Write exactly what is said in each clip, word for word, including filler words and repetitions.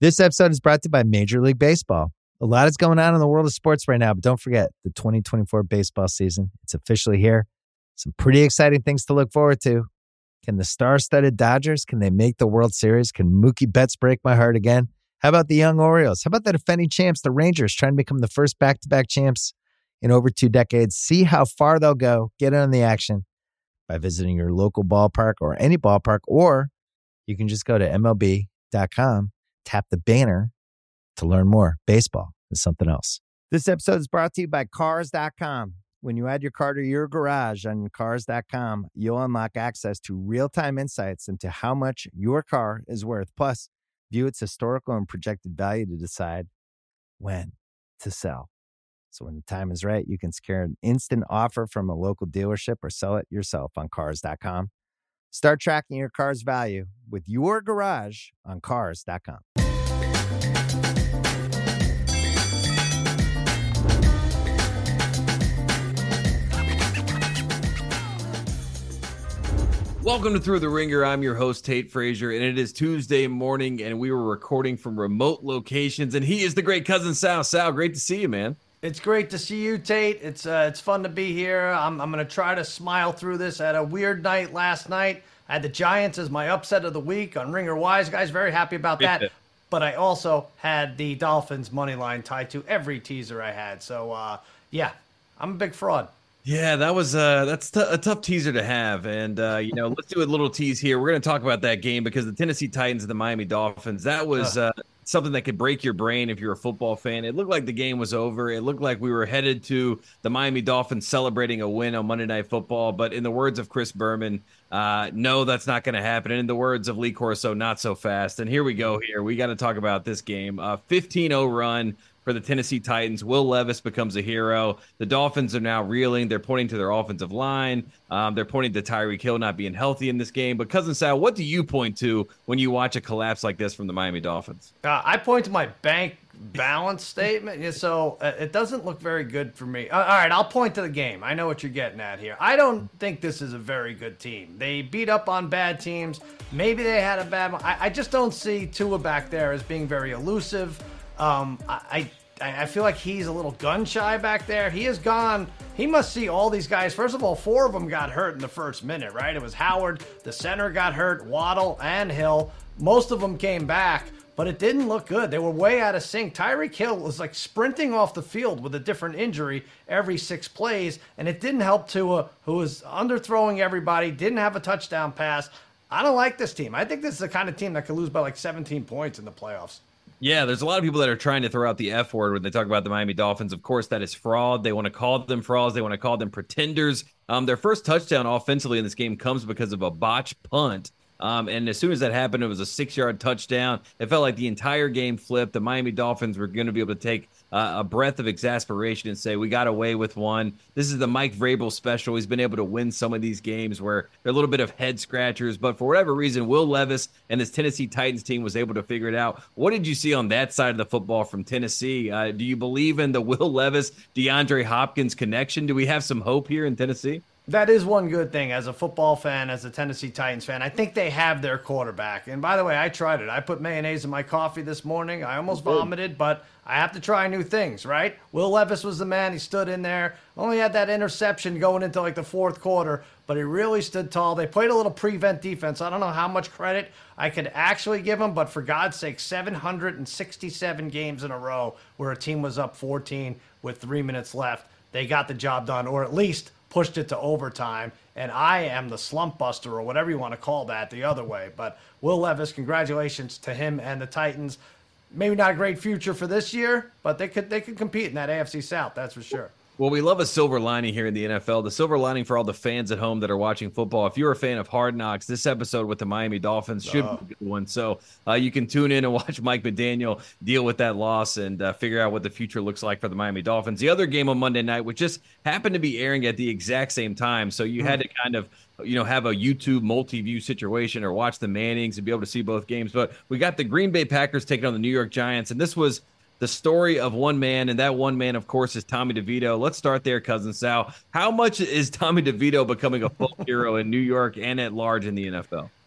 This episode is brought to you by Major League Baseball. A lot is going on in the world of sports right now, but don't forget the twenty twenty-four baseball season. It's officially here. Some pretty exciting things to look forward to. Can the star-studded Dodgers, can they make the World Series? Can Mookie Betts break my heart again? How about the young Orioles? How about the defending champs, the Rangers, trying to become the first back-to-back champs in over two decades? See how far they'll go. Get in on the action by visiting your local ballpark or any ballpark, or you can just go to M L B dot com, tap the banner to learn more. Baseball is something else. This episode is brought to you by Cars dot com. When you add your car to your garage on Cars dot com, you'll unlock access to real-time insights into how much your car is worth. Plus, view its historical and projected value to decide when to sell. So when the time is right, you can secure an instant offer from a local dealership or sell it yourself on Cars dot com. Start tracking your car's value with your garage on Cars dot com. Welcome to Through the Ringer. I'm your host, Tate Frazier, and it is Tuesday morning, and we were recording from remote locations, and he is the great cousin Sal. Sal, great to see you, man. It's great to see you, Tate. It's uh, it's fun to be here. I'm I'm gonna try to smile through this. I had a weird night last night. I had the Giants as my upset of the week on Ringer Wise Guys. Very happy about that. But I also had the Dolphins money line tied to every teaser I had. So uh, yeah, I'm a big fraud. Yeah, that was uh, that's t- a tough teaser to have, and uh, you know, let's do a little tease here. We're going to talk about that game because the Tennessee Titans and the Miami Dolphins. That was uh, something that could break your brain if you're a football fan. It looked like the game was over. It looked like we were headed to the Miami Dolphins celebrating a win on Monday Night Football. But in the words of Chris Berman, uh, no, that's not going to happen. And in the words of Lee Corso, not so fast. And here we go. Here we got to talk about this game. Uh, fifteen oh run for the Tennessee Titans. Will Levis becomes a hero. The Dolphins are now reeling. They're pointing to their offensive line. Um, they're pointing to Tyreek Hill not being healthy in this game. But Cousin Sal, what do you point to when you watch a collapse like this from the Miami Dolphins? Uh, I point to my bank balance statement. Yeah, so uh, it doesn't look very good for me. Uh, all right, I'll point to the game. I know what you're getting at here. I don't think this is a very good team. They beat up on bad teams. Maybe they had a bad one. I, I just don't see Tua back there as being very elusive. Um, I, I I feel like he's a little gun shy back there. He has gone. He must see all these guys. First of all, four of them got hurt in the first minute, right? It was Howard, the center got hurt, Waddle, and Hill. Most of them came back, but it didn't look good. They were way out of sync. Tyreek Hill was like sprinting off the field with a different injury every six plays, and it didn't help Tua, who was underthrowing everybody, didn't have a touchdown pass. I don't like this team. I think this is the kind of team that could lose by like seventeen points in the playoffs. Yeah, there's a lot of people that are trying to throw out the F word when they talk about the Miami Dolphins. Of course, that is fraud. They want to call them frauds. They want to call them pretenders. Um, their first touchdown offensively in this game comes because of a botched punt. Um, and as soon as that happened, it was a six-yard touchdown. It felt like the entire game flipped. The Miami Dolphins were going to be able to take uh, a breath of exasperation and say, we got away with one. This is the Mike Vrabel special. He's been able to win some of these games where they're a little bit of head-scratchers. But for whatever reason, Will Levis and this Tennessee Titans team was able to figure it out. What did you see on that side of the football from Tennessee? Uh, do you believe in the Will Levis, DeAndre Hopkins connection? Do we have some hope here in Tennessee? That is one good thing as a football fan, as a Tennessee Titans fan. I think they have their quarterback. And by the way, I tried it. I put mayonnaise in my coffee this morning. I almost vomited, but I have to try new things, right? Will Levis was the man. He stood in there. Only had that interception going into like the fourth quarter, but he really stood tall. They played a little prevent defense. I don't know how much credit I could actually give him, but for God's sake, seven hundred sixty-seven games in a row where a team was up fourteen with three minutes left. They got the job done, or at least pushed it to overtime, and I am the slump buster, or whatever you want to call that, the other way. But Will Levis, congratulations to him and the Titans. Maybe not a great future for this year, but they could they could compete in that A F C South, that's for sure. Well, we love a silver lining here in the N F L. The silver lining for all the fans at home that are watching football. If you're a fan of Hard Knocks, this episode with the Miami Dolphins should oh. be a good one. So uh, you can tune in and watch Mike McDaniel deal with that loss and uh, figure out what the future looks like for the Miami Dolphins. The other game on Monday night, which just happened to be airing at the exact same time, so you mm. had to kind of you know, have a YouTube multi-view situation or watch the Mannings and be able to see both games. But we got the Green Bay Packers taking on the New York Giants, and this was the story of one man, and that one man, of course, is Tommy DeVito. Let's start there, Cousin Sal. How much is Tommy DeVito becoming a folk hero in New York and at large in the N F L?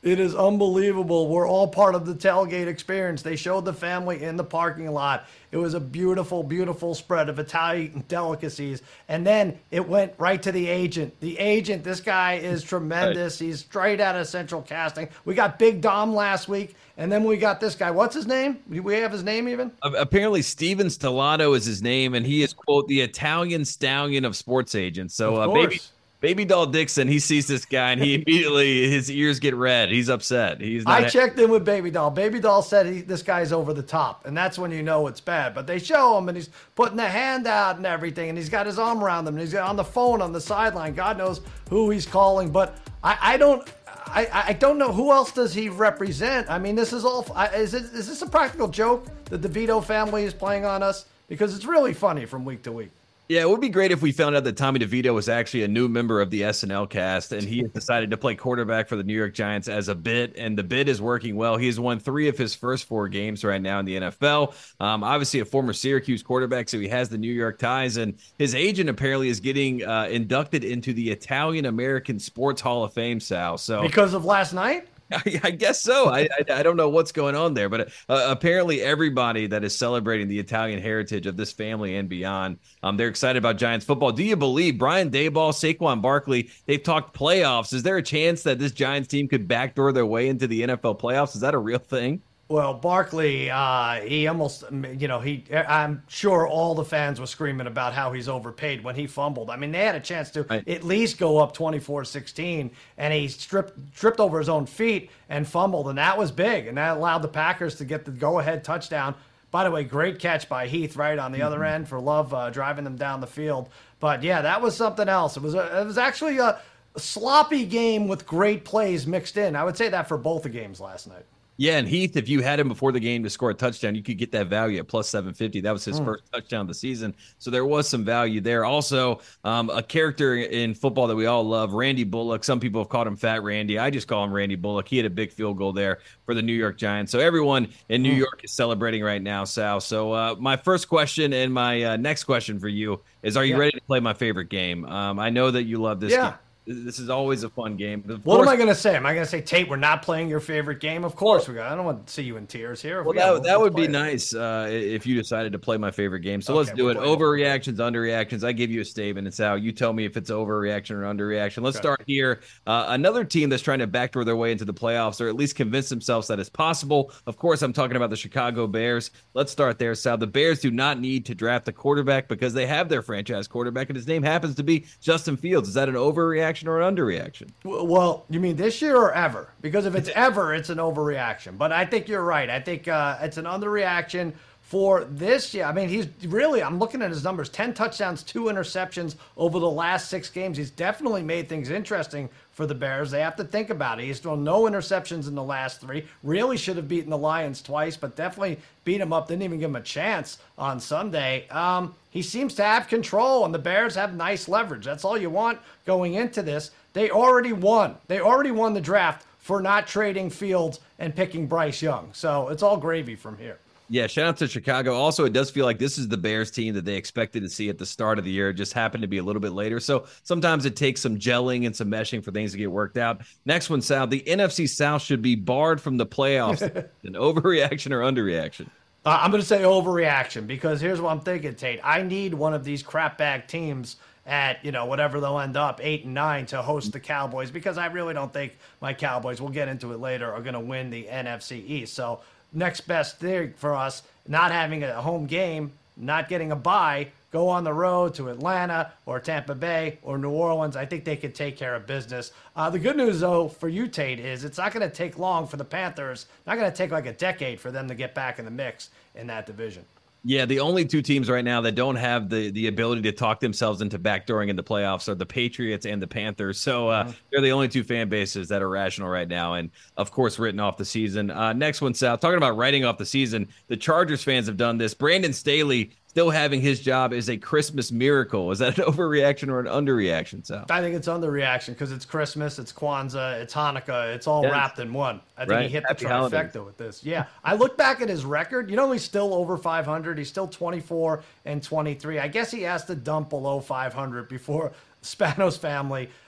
It is unbelievable. We're all part of the tailgate experience. They showed the family in the parking lot. It was a beautiful, beautiful spread of Italian delicacies. And then it went right to the agent. The agent, this guy is tremendous. He's straight out of Central Casting. We got Big Dom last week, and then we got this guy. What's his name? Do we have his name even? Apparently, Steven Stellato is his name, and he is, quote, the Italian stallion of sports agents. So, uh, baby. Baby Doll Dixon, he sees this guy and he immediately, his ears get red. He's upset. He's not I ha- checked in with Baby Doll. Baby Doll said he, this guy's over the top, and that's when you know it's bad. But they show him, and he's putting the hand out and everything, and he's got his arm around them, and he's on the phone on the sideline. God knows who he's calling, but I, I don't, I, I don't know who else does he represent. I mean, this is all. Is it is this a practical joke that the DeVito family is playing on us? Because it's really funny from week to week. Yeah, it would be great if we found out that Tommy DeVito was actually a new member of the S N L cast, and he has decided to play quarterback for the New York Giants as a bit, and the bit is working well. He has won three of his first four games right now in the N F L. Um, obviously, a former Syracuse quarterback, so he has the New York ties, and his agent apparently is getting uh, inducted into the Italian American Sports Hall of Fame, Sal. So because of last night? I, I guess so. I, I I don't know what's going on there, but uh, apparently everybody that is celebrating the Italian heritage of this family and beyond, um, they're excited about Giants football. Do you believe Brian Daboll, Saquon Barkley, they've talked playoffs? Is there a chance that this Giants team could backdoor their way into the N F L playoffs? Is that a real thing? Well, Barkley, uh, he almost, you know, he. I'm sure all the fans were screaming about how he's overpaid when he fumbled. I mean, they had a chance to right. at least go up twenty-four sixteen, and he stripped tripped over his own feet and fumbled, and that was big, and that allowed the Packers to get the go-ahead touchdown. By the way, great catch by Heath right on the mm-hmm. other end for Love uh, driving them down the field. But yeah, that was something else. It was a, it was actually a sloppy game with great plays mixed in. I would say that for both the games last night. Yeah, and Heath, if you had him before the game to score a touchdown, you could get that value at plus seven fifty. That was his mm. first touchdown of the season. So there was some value there. Also, um, a character in football that we all love, Randy Bullock. Some people have called him Fat Randy. I just call him Randy Bullock. He had a big field goal there for the New York Giants. So everyone in New mm. York is celebrating right now, Sal. So uh, my first question and my uh, next question for you is, are you yeah. ready to play my favorite game? Um, I know that you love this yeah. game. This is always a fun game. Of what course, am I going to say? Am I going to say, Tate, we're not playing your favorite game? Of course we got. I don't want to see you in tears here. Well, we that, that would be it. nice uh, if you decided to play my favorite game. So okay, let's do it. Overreactions, underreactions. I give you a statement. It's how you tell me if it's overreaction or underreaction. Let's okay. start here. Uh, another team that's trying to backdoor their way into the playoffs, or at least convince themselves that it's possible. Of course, I'm talking about the Chicago Bears. Let's start there, Sal. The Bears do not need to draft a quarterback because they have their franchise quarterback, and his name happens to be Justin Fields. Is that an overreaction or an underreaction? Well, you mean this year or ever? Because if it's ever, it's an overreaction. But I think you're right. I think uh, it's an underreaction for this year. I mean, he's really, I'm looking at his numbers, ten touchdowns, two interceptions over the last six games. He's definitely made things interesting for the Bears. They have to think about it. He's thrown no interceptions in the last three. Really should have beaten the Lions twice, but definitely beat him up. Didn't even give him a chance on Sunday. Um, he seems to have control, and the Bears have nice leverage. That's all you want going into this. They already won. They already won the draft for not trading Fields and picking Bryce Young. So it's all gravy from here. Yeah, shout out to Chicago. Also, it does feel like this is the Bears team that they expected to see at the start of the year. It just happened to be a little bit later. So sometimes it takes some gelling and some meshing for things to get worked out. Next one, Sal. The N F C South should be barred from the playoffs. An overreaction or underreaction? Uh, I'm going to say overreaction because here's what I'm thinking, Tate. I need one of these crapbag teams at, you know, whatever they'll end up, eight and nine, to host the Cowboys, because I really don't think my Cowboys, we'll get into it later, are going to win the N F C East. So next best thing for us, not having a home game, not getting a bye, go on the road to Atlanta or Tampa Bay or New Orleans. I think they could take care of business. Uh, the good news, though, for you, Tate, is it's not going to take long for the Panthers, not going to take like a decade for them to get back in the mix in that division. Yeah, the only two teams right now that don't have the, the ability to talk themselves into backdooring in the playoffs are the Patriots and the Panthers. So uh, mm-hmm. they're the only two fan bases that are rational right now. And, of course, written off the season. Uh, next one, Sal, talking about writing off the season, the Chargers fans have done this. Brandon Staley still having his job is a Christmas miracle. Is that an overreaction or an underreaction, Sal? I think it's underreaction because it's Christmas, it's Kwanzaa, it's Hanukkah. It's all yes. wrapped in one. I think right. he hit Happy the trifecta holidays. With this. Yeah. I look back at his record. You know, he's still over five hundred. He's still twenty-four and twenty-three. I guess he has to dump below five hundred before Spanos family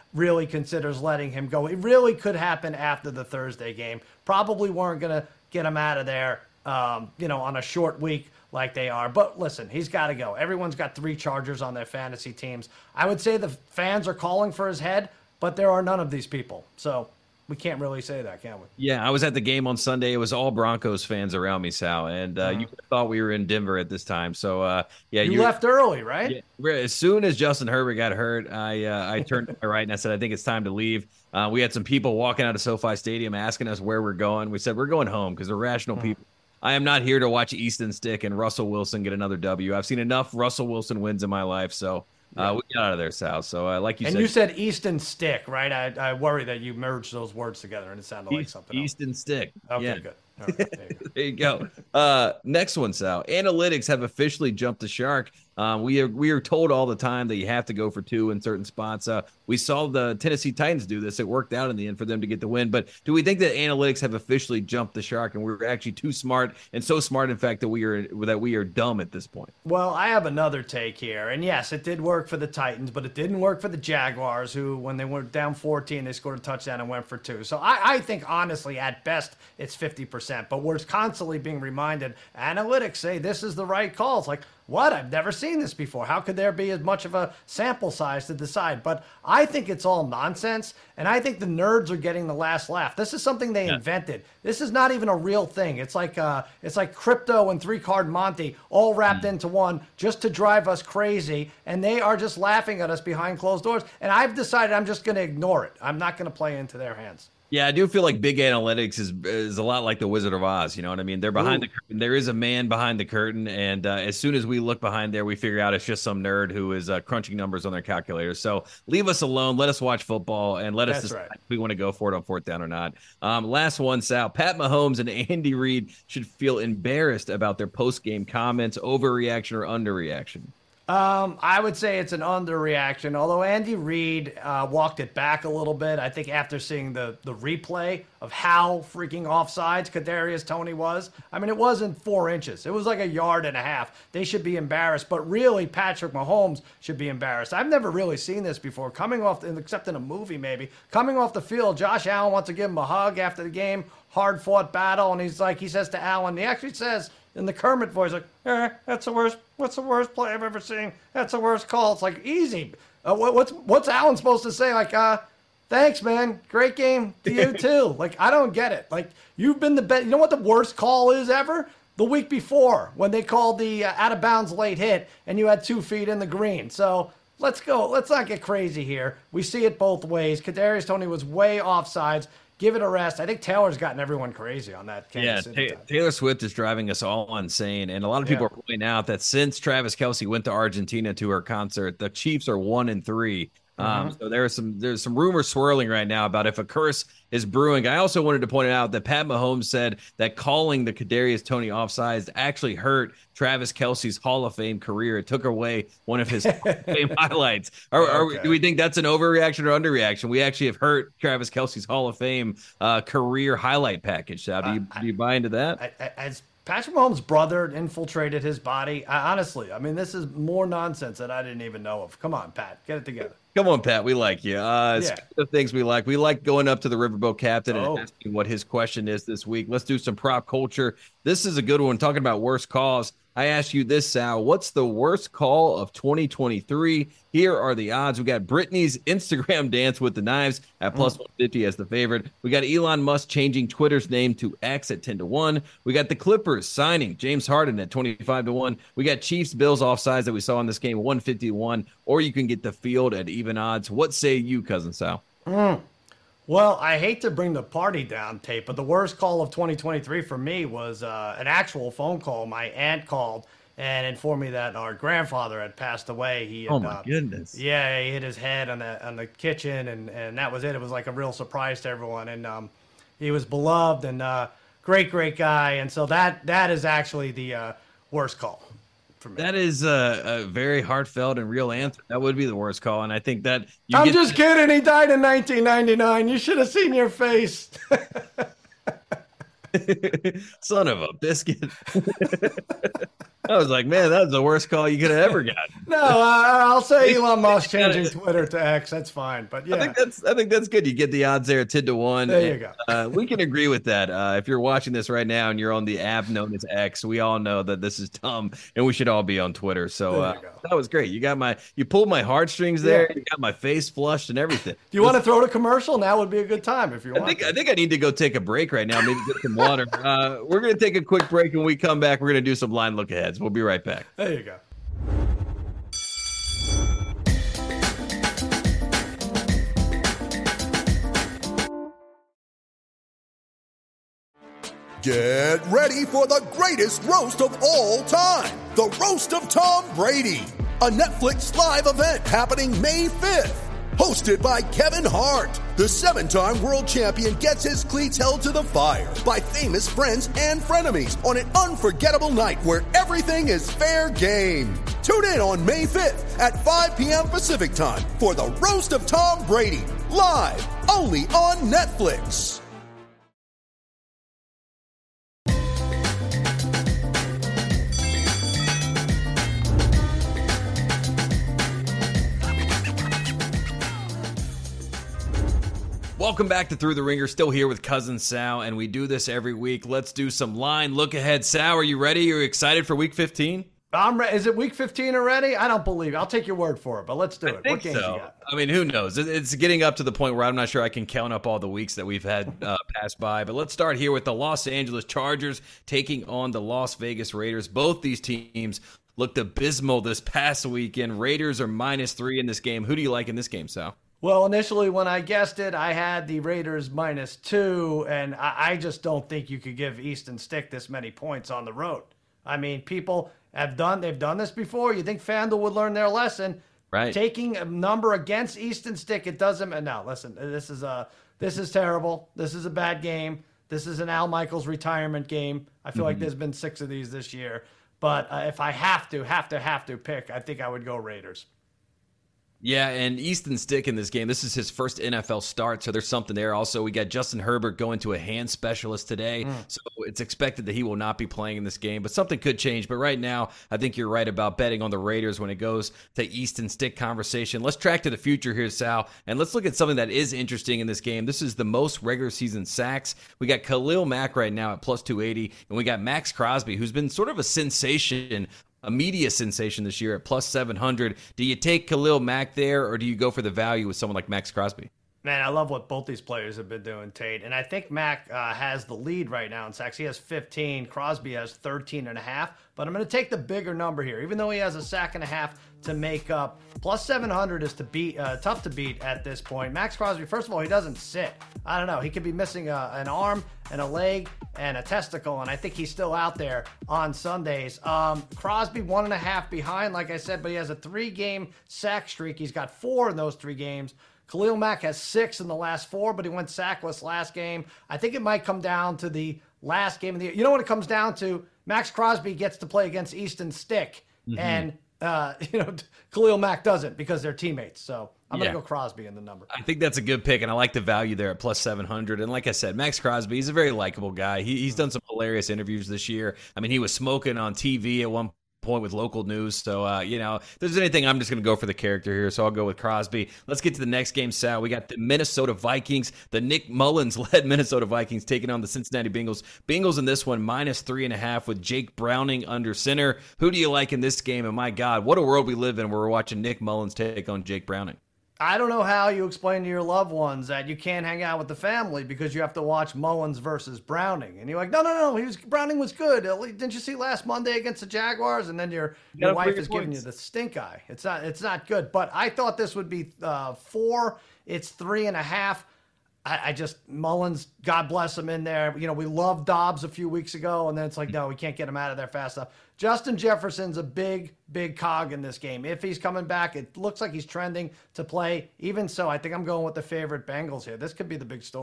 really considers letting him go. It really could happen after the Thursday game. Probably weren't going to get him out of there, um, you know, on a short week like they are. But listen, he's got to go. Everyone's got three Chargers on their fantasy teams. I would say the fans are calling for his head, but there are none of these people. So we can't really say that, can we? Yeah, I was at the game on Sunday. It was all Broncos fans around me, Sal, and uh, uh-huh. you thought we were in Denver at this time. So, uh, yeah, you left early, right? Yeah, as soon as Justin Herbert got hurt, I uh, I turned to my right and I said, I think it's time to leave. Uh, we had some people walking out of SoFi Stadium asking us where we're going. We said we're going home because we're rational uh-huh. people. I am not here to watch Easton Stick and Russell Wilson get another W. I've seen enough Russell Wilson wins in my life, so. Uh, we got out of there, Sal. So, uh, like you and said, and you said Easton Stick, right? I, I worry that you merged those words together and it sounded like East, something Easton else. Stick. Okay, yeah. good. All right, there you go. There you go. Uh, next one, Sal. Analytics have officially jumped the shark. Um, we are we are told all the time that you have to go for two in certain spots. Uh, we saw the Tennessee Titans do this. It worked out in the end for them to get the win. But do we think that analytics have officially jumped the shark and we're actually too smart, and so smart, in fact, that we are that we are dumb at this point? Well, I have another take here. And yes, it did work for the Titans, but it didn't work for the Jaguars, who, when they were down fourteen, they scored a touchdown and went for two. So I, I think, honestly, at best, it's fifty percent. But we're constantly being reminded, analytics say this is the right call. It's like, what? I've never seen this before. How could there be as much of a sample size to decide? But I think it's all nonsense, and I think the nerds are getting the last laugh. This is something they yeah. invented. This is not even a real thing. It's like uh, it's like crypto and three-card Monte all wrapped mm. into one just to drive us crazy, and they are just laughing at us behind closed doors. And I've decided I'm just going to ignore it. I'm not going to play into their hands. Yeah, I do feel like big analytics is is a lot like the Wizard of Oz. You know what I mean? They're behind Ooh. the curtain. There is a man behind the curtain, and uh, as soon as we look behind there, we figure out it's just some nerd who is uh, crunching numbers on their calculator. So leave us alone. Let us watch football, and let us That's decide right. if we want to go for it on fourth down or not. Um, last one, Sal. Pat Mahomes and Andy Reid should feel embarrassed about their post-game comments, overreaction or underreaction. Um, I would say it's an underreaction, although Andy Reid uh, walked it back a little bit. I think after seeing the, the replay of how freaking offsides Kadarius Toney was, I mean, it wasn't four inches. It was like a yard and a half. They should be embarrassed, but really Patrick Mahomes should be embarrassed. I've never really seen this before. Coming off, except in a movie maybe, coming off the field, Josh Allen wants to give him a hug after the game, hard-fought battle, and he's like, he says to Allen, he actually says, in the Kermit voice, like, eh, that's the worst, what's the worst play I've ever seen? That's the worst call. It's like, easy. Uh, what, what's what's Allen supposed to say? Like, uh, thanks, man. Great game to you, too. Like, I don't get it. Like, you've been the best. You know what the worst call is ever? The week before, when they called the uh, out-of-bounds late hit, and you had two feet in the green. So let's go. Let's not get crazy here. We see it both ways. Kadarius Toney was way offsides. Give it a rest. I think Taylor's gotten everyone crazy on that. Kansas yeah, City Ta- Taylor Swift is driving us all insane. And a lot of people yeah. are pointing out that since Travis Kelce went to Argentina to her concert, the Chiefs are one and three. Um, so there's some there's some rumors swirling right now about if a curse is brewing. I also wanted to point out that Pat Mahomes said that calling the Kadarius Toney offsides actually hurt Travis Kelce's Hall of Fame career. It took away one of his Hall of Fame highlights. Are, okay. are, do we think that's an overreaction or underreaction? We actually have hurt Travis Kelce's Hall of Fame uh, career highlight package. Sal, do you, uh, do you buy into that? I, I, as Patrick Mahomes' brother infiltrated his body. I, honestly, I mean, this is more nonsense that I didn't even know of. Come on, Pat, get it together. Come on, Pat. We like you. Uh, yeah. The things we like. We like going up to the Riverboat captain oh. and asking what his question is this week. Let's do some prop culture. This is a good one. Talking about worst calls. I asked you this, Sal. What's the worst call of twenty twenty-three? Here are the odds. We got Britney's Instagram dance with the knives at plus mm. one fifty as the favorite. We got Elon Musk changing Twitter's name to X at ten to one. We got the Clippers signing James Harden at twenty-five to one. We got Chiefs Bills offsides that we saw in this game, one fifty to one. Or you can get the field at even odds. What say you, Cousin Sal? Mm. Well, I hate to bring the party down, Tate, but the worst call of twenty twenty-three for me was uh, an actual phone call. My aunt called and informed me that our grandfather had passed away. He had, oh, my uh, goodness. Yeah, he hit his head on the on the kitchen, and, and that was it. It was like a real surprise to everyone. And um, he was beloved and uh, great, great guy. And so that that is actually the uh, worst call. That is a, a very heartfelt and real answer. That would be the worst call, and I think that you I'm get just to- kidding. He died in nineteen ninety-nine. You should have seen your face. Son of a biscuit. I was like, man, that was the worst call you could have ever gotten. No, uh, I'll say Elon Musk changing Twitter to X. That's fine. But yeah, I think that's I think that's good. You get the odds there at ten to one. There you and, go. uh, we can agree with that. Uh, if you're watching this right now and you're on the app known as X, we all know that this is dumb, and we should all be on Twitter. So uh, that was great. You got my you pulled my heartstrings there. Yeah. You got my face flushed and everything. Do you want to throw to commercial? Now would be a good time if you want. I think to. I think I need to go take a break right now. Maybe get some water. uh, we're gonna take a quick break. When we come back, we're gonna do some line look aheads. We'll be right back. There you go. Get ready for the greatest roast of all time, the Roast of Tom Brady, a Netflix live event happening May fifth. Hosted by Kevin Hart, the seven-time world champion gets his cleats held to the fire by famous friends and frenemies on an unforgettable night where everything is fair game. Tune in on May fifth at five p.m. Pacific time for the Roast of Tom Brady, live only on Netflix. Welcome back to Through the Ringer. Still here with Cousin Sal, and we do this every week. Let's do some line look ahead. Sal, are you ready? Are you excited for Week fifteen? I'm re- Is it Week fifteen already? I don't believe it. I'll take your word for it, but let's do it. I think what games so. you got? I mean, who knows? It's getting up to the point where I'm not sure I can count up all the weeks that we've had uh, pass by. But let's start here with the Los Angeles Chargers taking on the Las Vegas Raiders. Both these teams looked abysmal this past weekend. Raiders are minus three in this game. Who do you like in this game, Sal? Well, initially when I guessed it, I had the Raiders minus two, and I, I just don't think you could give Easton Stick this many points on the road. I mean, people have done they've done this before. You think FanDuel would learn their lesson? Right. Taking a number against Easton Stick, it doesn't. No, listen, this is a this is terrible. This is a bad game. This is an Al Michaels retirement game. I feel mm-hmm. like there's been six of these this year. But uh, if I have to, have to, have to pick, I think I would go Raiders. Yeah, and Easton Stick in this game, this is his first N F L start, so there's something there. Also, we got Justin Herbert going to a hand specialist today, mm. so it's expected that he will not be playing in this game, but something could change. But right now, I think you're right about betting on the Raiders when it goes to Easton Stick conversation. Let's track to the future here, Sal, and let's look at something that is interesting in this game. This is the most regular season sacks. We got Khalil Mack right now at plus two eighty, and we got Max Crosby, who's been sort of a sensation, a media sensation this year at plus seven hundred. Do you take Khalil Mack there, or do you go for the value with someone like Max Crosby? Man, I love what both these players have been doing, Tate. And I think Mack uh, has the lead right now in sacks. He has fifteen. Crosby has thirteen and a half. But I'm going to take the bigger number here. Even though he has a sack and a half to make up, plus seven hundred is to beat, uh, tough to beat at this point. Max Crosby, first of all, he doesn't sit. I don't know. He could be missing a, an arm and a leg and a testicle, and I think he's still out there on Sundays. Um, Crosby, one and a half behind, like I said, but he has a three-game sack streak. He's got four in those three games. Khalil Mack has six in the last four, but he went sackless last game. I think it might come down to the last game of the year. You know what it comes down to? Max Crosby gets to play against Easton Stick, mm-hmm. and uh, you know Khalil Mack doesn't because they're teammates. So I'm yeah. going to go Crosby in the number. I think that's a good pick, and I like the value there at plus seven hundred. And like I said, Max Crosby, he's a very likable guy. He, he's done some hilarious interviews this year. I mean, he was smoking on T V at one point with local news. So, uh, you know, if there's anything, I'm just going to go for the character here. So I'll go with Crosby. Let's get to the next game, Sal. We got the Minnesota Vikings, the Nick Mullins-led Minnesota Vikings taking on the Cincinnati Bengals. Bengals in this one, minus three and a half with Jake Browning under center. Who do you like in this game? And my God, what a world we live in where we're watching Nick Mullins take on Jake Browning. I don't know how you explain to your loved ones that you can't hang out with the family because you have to watch Mullins versus Browning. And you're like, no, no, no, he was Browning was good. Didn't you see last Monday against the Jaguars? And then your, your wife is giving you the stink eye. It's not it's not good. But I thought this would be uh, four. It's three and a half. I, I just, Mullins, God bless him in there. You know, we loved Dobbs a few weeks ago, and then it's like, no, we can't get him out of there fast enough. Justin Jefferson's a big, big cog in this game. If he's coming back, it looks like he's trending to play. Even so, I think I'm going with the favorite Bengals here. This could be the big story.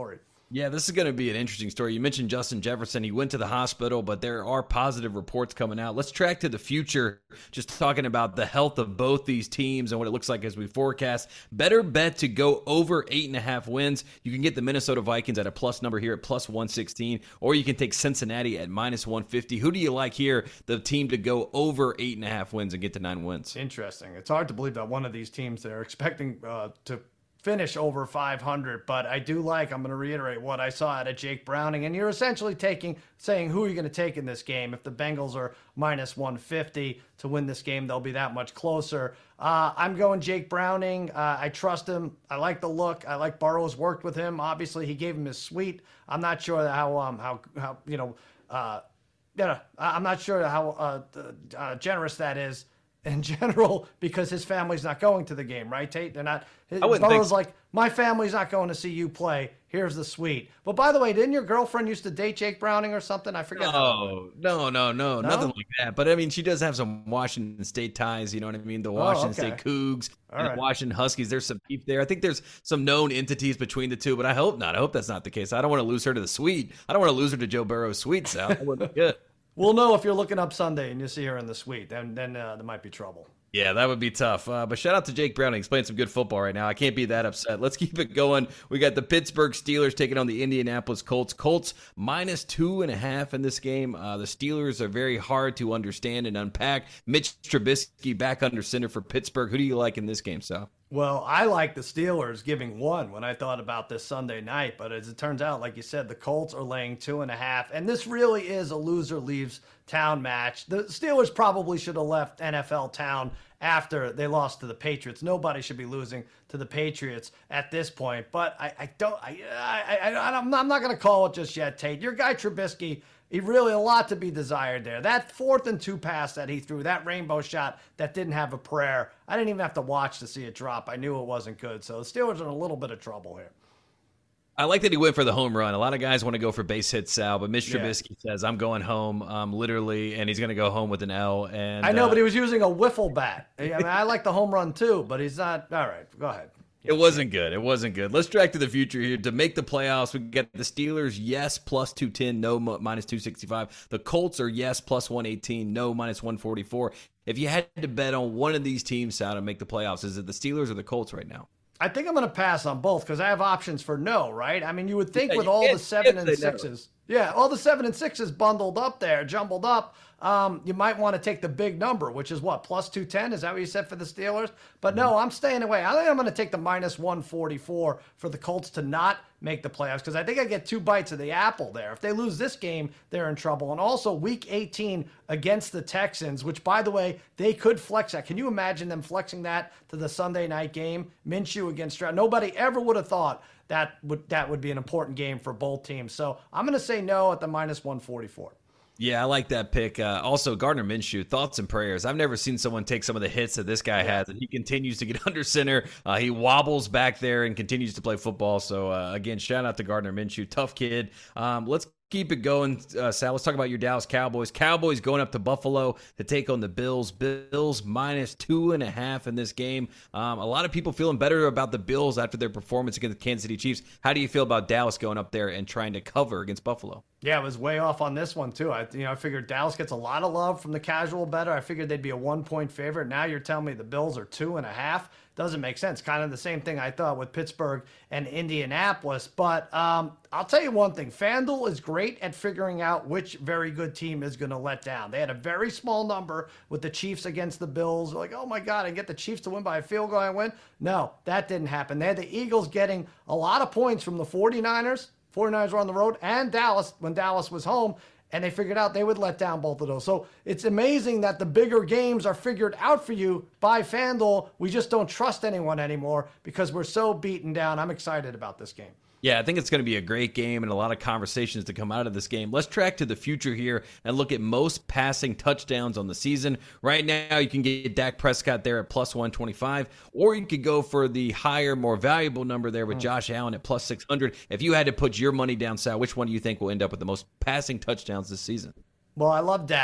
Yeah, this is going to be an interesting story. You mentioned Justin Jefferson. He went to the hospital, but there are positive reports coming out. Let's track to the future, just talking about the health of both these teams and what it looks like as we forecast. Better bet to go over eight and a half wins. You can get the Minnesota Vikings at a plus number here at plus one sixteen, or you can take Cincinnati at minus one fifty. Who do you like here, the team to go over eight and a half wins and get to nine wins? Interesting. It's hard to believe that one of these teams they're expecting uh, to finish over five hundred, but I do like, I'm going to reiterate what I saw out of Jake Browning, and you're essentially taking, saying who are you going to take in this game? If the Bengals are minus one fifty to win this game, they'll be that much closer. Uh, I'm going Jake Browning. Uh, I trust him. I like the look. I like Burrow's worked with him. Obviously, he gave him his suite. I'm not sure how, um, how, how, you know, uh, you know, I'm not sure how uh, uh, generous that is in general, because his family's not going to the game, right, Tate? They're not. His, Burrow's like, my family's not going to see you play. Here's the suite. But by the way, didn't your girlfriend used to date Jake Browning or something? I forget. No, no, no, no, nothing like that. But I mean, she does have some Washington State ties. You know what I mean? The Washington oh, okay. State Cougs All and right. the Washington Huskies. There's some beef there. I think there's some known entities between the two, but I hope not. I hope that's not the case. I don't want to lose her to the suite. I don't want to lose her to Joe Burrow's suite, Sal. That wouldn't be good. We'll know if you're looking up Sunday and you see her in the suite. Then, then uh, there might be trouble. Yeah, that would be tough. Uh, but shout out to Jake Browning. He's playing some good football right now. I can't be that upset. Let's keep it going. We got the Pittsburgh Steelers taking on the Indianapolis Colts. Colts minus two and a half in this game. Uh, the Steelers are very hard to understand and unpack. Mitch Trubisky back under center for Pittsburgh. Who do you like in this game, Sal? Well, I like the Steelers giving one when I thought about this Sunday night. But as it turns out, like you said, the Colts are laying two and a half. And this really is a loser leaves town match. The Steelers probably should have left N F L town after they lost to the Patriots. Nobody should be losing to the Patriots at this point. But I, I don't, I, I, I, I'm not, I'm not going to call it just yet, Tate. Your guy Trubisky, he really a lot to be desired there. That fourth and two pass that he threw, that rainbow shot that didn't have a prayer, I didn't even have to watch to see it drop. I knew it wasn't good. So the Steelers are in a little bit of trouble here. I like that he went for the home run. A lot of guys want to go for base hits, Sal, but Mitch yeah. Trubisky says, I'm going home, um, literally, and he's going to go home with an L. And I know, uh, but he was using a wiffle bat. I mean, I like the home run too, but he's not. All right, go ahead. It wasn't good. It wasn't good. Let's track to the future here. To make the playoffs, we get the Steelers, yes, plus two ten, no, minus two sixty-five. The Colts are yes, plus one eighteen, no, minus one forty-four. If you had to bet on one of these teams, Sal, to make the playoffs, is it the Steelers or the Colts right now? I think I'm going to pass on both because I have options for no, right? I mean, you would think yeah, with all the seven and sixes, no. yeah, all the seven and sixes bundled up there, jumbled up, um, you might want to take the big number, which is what, plus two ten? Is that what you said for the Steelers? But no, I'm staying away. I think I'm going to take the minus one forty-four for the Colts to not make the playoffs because I think I get two bites of the apple there. If they lose this game, they're in trouble. And also week eighteen against the Texans, which, by the way, they could flex that. Can you imagine them flexing that to the Sunday night game? Minshew against Stroud. Nobody ever would have thought that would that would be an important game for both teams. So I'm going to say no at the minus one forty-four. Yeah, I like that pick. Uh, also, Gardner Minshew, thoughts and prayers. I've never seen someone take some of the hits that this guy yeah. has, and he continues to get under center. Uh, he wobbles back there and continues to play football. So, uh, again, shout out to Gardner Minshew. Tough kid. Um, let's keep it going, uh, Sal. Let's talk about your Dallas Cowboys. Cowboys going up to Buffalo to take on the Bills. Bills minus two and a half in this game. Um, a lot of people feeling better about the Bills after their performance against the Kansas City Chiefs. How do you feel about Dallas going up there and trying to cover against Buffalo? Yeah, I was way off on this one too. I, you know, I figured Dallas gets a lot of love from the casual bettor. I figured they'd be a one-point favorite. Now you're telling me the Bills are two and a half. Doesn't make sense. Kind of the same thing I thought with Pittsburgh and Indianapolis. But um, I'll tell you one thing. FanDuel is great at figuring out which very good team is going to let down. They had a very small number with the Chiefs against the Bills. Like, oh my God, I get the Chiefs to win by a field goal, I win. No, that didn't happen. They had the Eagles getting a lot of points from the forty-niners. forty-niners were on the road, and Dallas when Dallas was home. And they figured out they would let down both of those. So it's amazing that the bigger games are figured out for you by FanDuel. We just don't trust anyone anymore because we're so beaten down. I'm excited about this game. Yeah, I think it's going to be a great game and a lot of conversations to come out of this game. Let's track to the future here and look at most passing touchdowns on the season. Right now, you can get Dak Prescott there at plus one twenty-five, or you could go for the higher, more valuable number there with Josh Allen at plus six hundred. If you had to put your money down, Sal, which one do you think will end up with the most passing touchdowns this season? Well, I love Dak.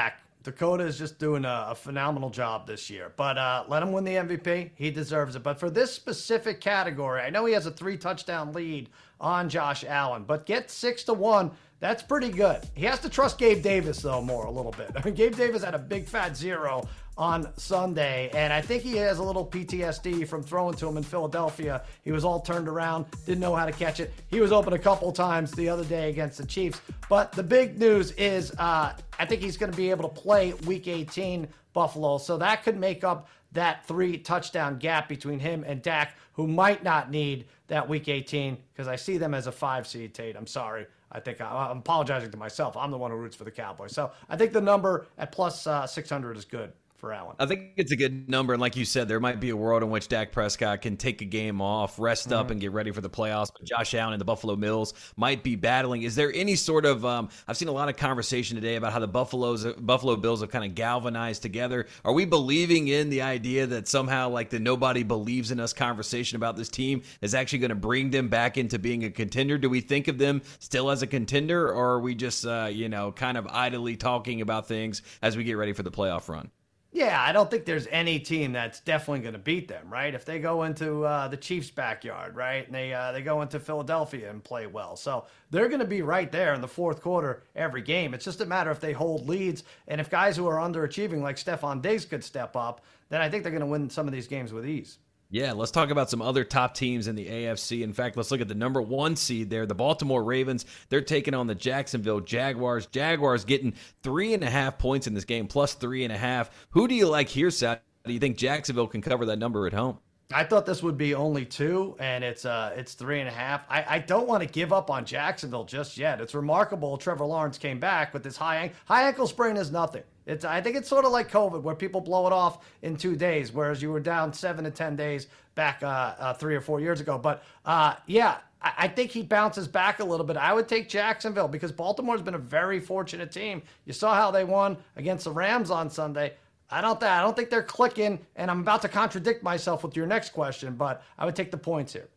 Dakota is just doing a, a phenomenal job this year. But uh, let him win the M V P. He deserves it. But for this specific category, I know he has a three-touchdown lead on Josh Allen, but get six to one. That's pretty good. He has to trust Gabe Davis, though, more a little bit. I mean, Gabe Davis had a big fat zero on Sunday, and I think he has a little P T S D from throwing to him in Philadelphia. He was all turned around, didn't know how to catch it. He was open a couple times the other day against the Chiefs. But the big news is uh, I think he's going to be able to play Week eighteen Buffalo, so that could make up that three touchdown gap between him and Dak, who might not need that Week eighteen, because I see them as a five seed, Tate. I'm sorry. I think I, I'm apologizing to myself. I'm the one who roots for the Cowboys. So I think the number at plus uh, six hundred is good for Allen. I think it's a good number. And like you said, there might be a world in which Dak Prescott can take a game off, rest mm-hmm. up, and get ready for the playoffs. But Josh Allen and the Buffalo Bills might be battling. Is there any sort of um, – I've seen a lot of conversation today about how the Buffalo's, Buffalo Bills have kind of galvanized together. Are we believing in the idea that somehow like the nobody believes in us conversation about this team is actually going to bring them back into being a contender? Do we think of them still as a contender, or are we just, uh, you know, kind of idly talking about things as we get ready for the playoff run? Yeah, I don't think there's any team that's definitely going to beat them, right? If they go into uh, the Chiefs' backyard, right, and they uh, they go into Philadelphia and play well. So they're going to be right there in the fourth quarter every game. It's just a matter if they hold leads. And if guys who are underachieving like Stephon Diggs could step up, then I think they're going to win some of these games with ease. Yeah, let's talk about some other top teams in the A F C. In fact, let's look at the number one seed there, the Baltimore Ravens. They're taking on the Jacksonville Jaguars. Jaguars getting three and a half points in this game, plus three and a half. Who do you like here, Sal? Do you think Jacksonville can cover that number at home? I thought this would be only two, and it's uh it's three and a half. I, I don't want to give up on Jacksonville just yet. It's remarkable Trevor Lawrence came back with this high ankle. High ankle sprain is nothing. It's I think it's sort of like COVID, where people blow it off in two days, whereas you were down seven to ten days back uh, uh, three or four years ago. But uh, yeah, I, I think he bounces back a little bit. I would take Jacksonville because Baltimore's been a very fortunate team. You saw how they won against the Rams on Sunday. I don't, I don't think they're clicking, and I'm about to contradict myself with your next question, but I would take the points here.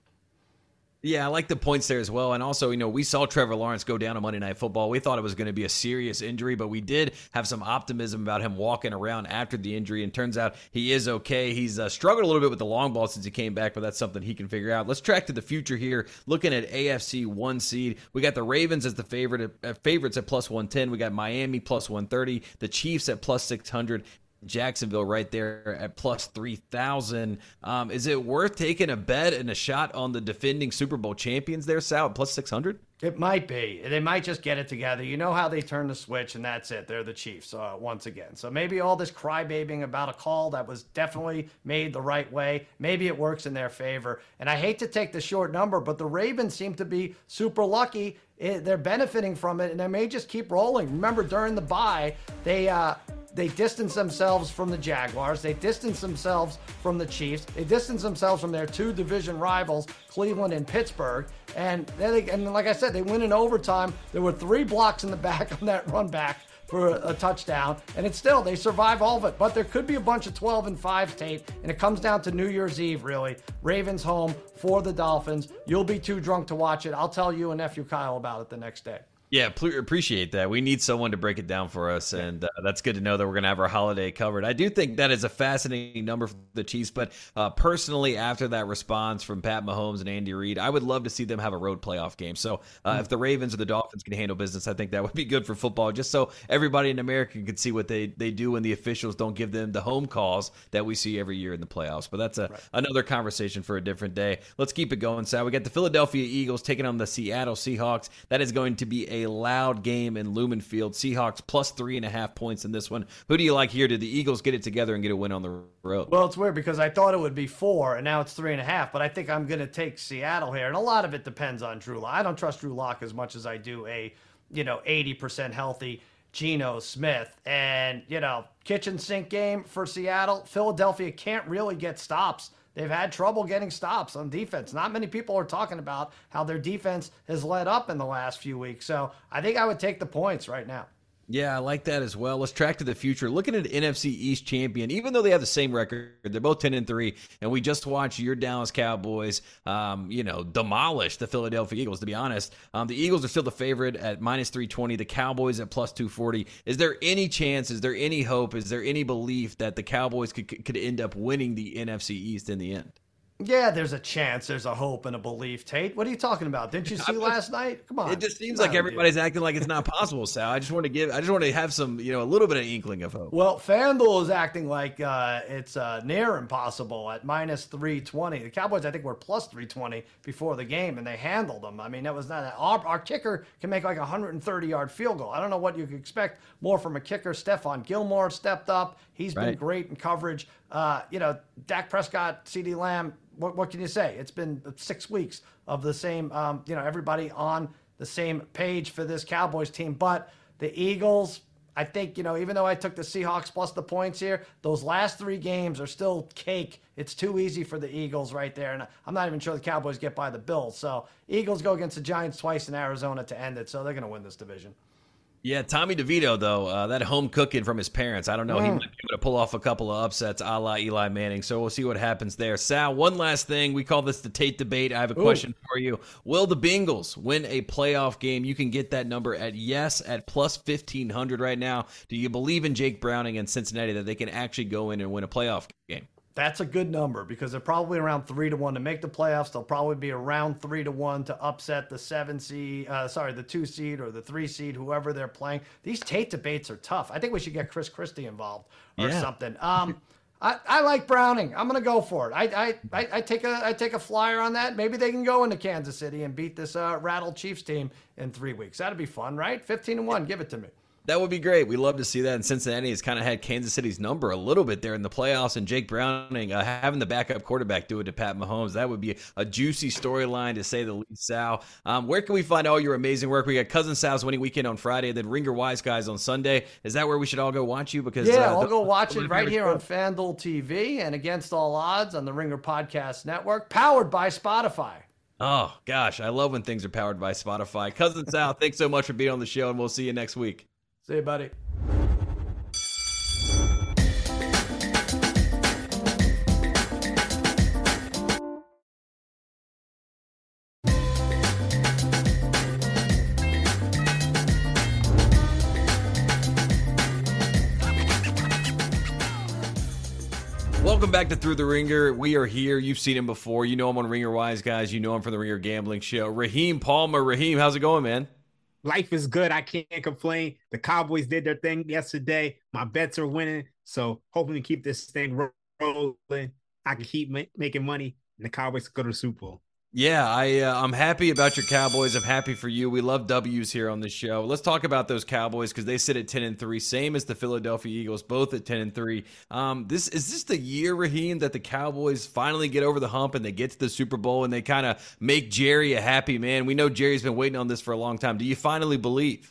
Yeah, I like the points there as well. And also, you know, we saw Trevor Lawrence go down on Monday Night Football. We thought it was going to be a serious injury, but we did have some optimism about him walking around after the injury. And turns out he is okay. He's uh, struggled a little bit with the long ball since he came back, but that's something he can figure out. Let's track to the future here. Looking at A F C one seed, we got the Ravens as the favorite, uh, favorites at plus one ten. We got Miami plus one thirty, the Chiefs at plus six hundred. Jacksonville right there at plus three thousand. Um, is it worth taking a bet and a shot on the defending Super Bowl champions there, Sal, at plus six hundred? It might be. They might just get it together. You know how they turn the switch, and that's it. They're the Chiefs uh, once again. So maybe all this crybabying about a call that was definitely made the right way, maybe it works in their favor. And I hate to take the short number, but the Ravens seem to be super lucky. It, they're benefiting from it, and they may just keep rolling. Remember, during the bye, they uh, they distanced themselves from the Jaguars. They distanced themselves from the Chiefs. They distanced themselves from their two division rivals, Cleveland and Pittsburgh. And then they, and like I said, they win in overtime. There were three blocks in the back on that run back for a, a touchdown, and it's still, they survive all of it. But there could be a bunch of twelve and five, Tate, and it comes down to New Year's Eve, really. Ravens home for the Dolphins. You'll be too drunk to watch it. I'll tell you and nephew Kyle about it the next day. Yeah, pl- appreciate that. We need someone to break it down for us, and uh, that's good to know that we're going to have our holiday covered. I do think that is a fascinating number for the Chiefs, but uh, personally, after that response from Pat Mahomes and Andy Reid, I would love to see them have a road playoff game. So uh, mm. if the Ravens or the Dolphins can handle business, I think that would be good for football, just so everybody in America can see what they, they do when the officials don't give them the home calls that we see every year in the playoffs. But that's a, right. another conversation for a different day. Let's keep it going, Sal. We got the Philadelphia Eagles taking on the Seattle Seahawks. That is going to be a loud game in Lumen Field. Seahawks plus three and a half points in this one. Who do you like here? Did the Eagles get it together and get a win on the road? Well, it's weird because I thought it would be four, and now it's three and a half, but I think I'm going to take Seattle here, and a lot of it depends on Drew Lock. I don't trust Drew Lock as much as I do a, you know, eighty percent healthy Geno Smith. And, you know, kitchen sink game for Seattle. Philadelphia can't really get stops. They've had trouble getting stops on defense. Not many people are talking about how their defense has let up in the last few weeks. So I think I would take the points right now. Yeah, I like that as well. Let's track to the future. Looking at N F C East champion, even though they have the same record, they're both ten and three, and we just watched your Dallas Cowboys, um, you know, demolish the Philadelphia Eagles. To be honest, um, the Eagles are still the favorite at minus three twenty. The Cowboys at plus two forty. Is there any chance? Is there any hope? Is there any belief that the Cowboys could could end up winning the N F C East in the end? Yeah, there's a chance. There's a hope and a belief, Tate. What are you talking about? Didn't you see just, last night? Come on. It just seems like everybody's acting like it's not possible, Sal. I just want to give, I just want to have some, you know, a little bit of inkling of hope. Well, FanDuel is acting like uh, it's uh, near impossible at minus three twenty. The Cowboys, I think, were plus three twenty before the game, and they handled them. I mean, that was not, our, our kicker can make like a one hundred thirty yard field goal. I don't know what you could expect more from a kicker. Stephon Gilmore stepped up. He's right. been great in coverage. Uh, you know, Dak Prescott, CeeDee Lamb, What, what can you say? It's been six weeks of the same, um, you know, everybody on the same page for this Cowboys team. But the Eagles, I think, you know, even though I took the Seahawks plus the points here, those last three games are still cake. It's too easy for the Eagles right there. And I'm not even sure the Cowboys get by the Bills. So Eagles go against the Giants twice in Arizona to end it. So they're going to win this division. Yeah, Tommy DeVito, though, uh, that home cooking from his parents, I don't know. Mm. He might be able to pull off a couple of upsets a la Eli Manning, so we'll see what happens there. Sal, one last thing. We call this the Tate debate. I have a Ooh. question for you. Will the Bengals win a playoff game? You can get that number at yes at plus fifteen hundred right now. Do you believe in Jake Browning and Cincinnati that they can actually go in and win a playoff game? That's a good number because they're probably around three to one to make the playoffs. They'll probably be around three to one to upset the seven seed, uh, sorry, the two seed or the three seed, whoever they're playing. These Tate debates are tough. I think we should get Chris Christie involved or yeah. something. Um, I, I like Browning. I'm gonna go for it. I, I I I take a I take a flyer on that. Maybe they can go into Kansas City and beat this uh, rattled Chiefs team in three weeks. That'd be fun, right? Fifteen and one. Give it to me. That would be great. We love to see that. And Cincinnati has kind of had Kansas City's number a little bit there in the playoffs. And Jake Browning, uh, having the backup quarterback do it to Pat Mahomes, that would be a juicy storyline to say the least, Sal. Um, where can we find all your amazing work? We got Cousin Sal's Winning Weekend on Friday, then Ringer Wise Guys on Sunday. Is that where we should all go watch you? Because Yeah, uh, I'll go watch it right here on FanDuel T V and Against All Odds on the Ringer Podcast Network, powered by Spotify. Oh, gosh. I love when things are powered by Spotify. Cousin Sal, thanks so much for being on the show, and we'll see you next week. See you, buddy. Welcome back to Through the Ringer. We are here. You've seen him before. You know him on Ringer Wise Guys. You know him from the Ringer Gambling Show. Raheem Palmer. Raheem, how's it going, man? Life is good. I can't complain. The Cowboys did their thing yesterday. My bets are winning. So hoping to keep this thing rolling. I can keep ma- making money, and the Cowboys go to the Super Bowl. Yeah, I, uh, I'm happy about your Cowboys. I'm happy for you. We love W's here on the show. Let's talk about those Cowboys because they sit at ten and three, same as the Philadelphia Eagles, both at ten and three. Um, this is this the year, Raheem, that the Cowboys finally get over the hump and they get to the Super Bowl and they kind of make Jerry a happy man? We know Jerry's been waiting on this for a long time. Do you finally believe?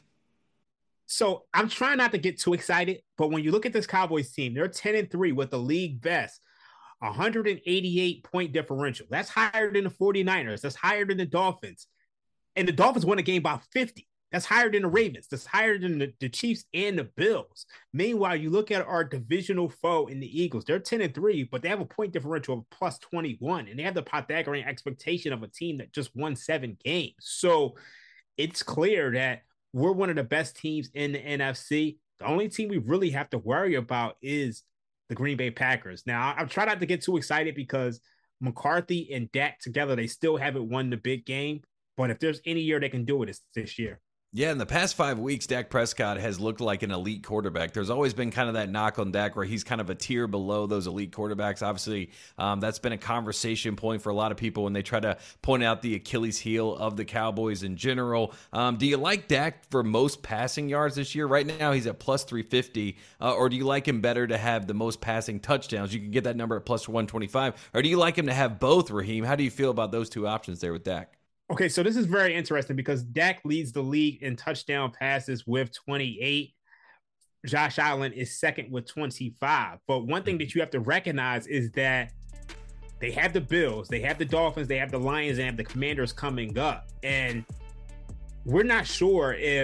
So I'm trying not to get too excited, but when you look at this Cowboys team, they're ten and three with the league best one hundred eighty-eight point differential. That's higher than the 49ers. That's higher than the Dolphins. And the Dolphins won a game by fifty. That's higher than the Ravens. That's higher than the, the Chiefs and the Bills. Meanwhile, you look at our divisional foe in the Eagles. They're ten and three, but they have a point differential of plus twenty-one. And they have the Pythagorean expectation of a team that just won seven games. So it's clear that we're one of the best teams in the N F C. The only team we really have to worry about is the Green Bay Packers. Now, I'm trying not to get too excited because McCarthy and Dak together, they still haven't won the big game. But if there's any year they can do it, it's this year. Yeah, in the past five weeks, Dak Prescott has looked like an elite quarterback. There's always been kind of that knock on Dak where he's kind of a tier below those elite quarterbacks. Obviously, um, that's been a conversation point for a lot of people when they try to point out the Achilles heel of the Cowboys in general. Um, do you like Dak for most passing yards this year? Right now, he's at plus three fifty. Uh, or do you like him better to have the most passing touchdowns? You can get that number at plus one twenty-five. Or do you like him to have both, Raheem? How do you feel about those two options there with Dak? Okay, so this is very interesting because Dak leads the league in touchdown passes with twenty-eight. Josh Allen is second with twenty-five. But one thing that you have to recognize is that they have the Bills, they have the Dolphins, they have the Lions, and have the Commanders coming up. And we're not sure if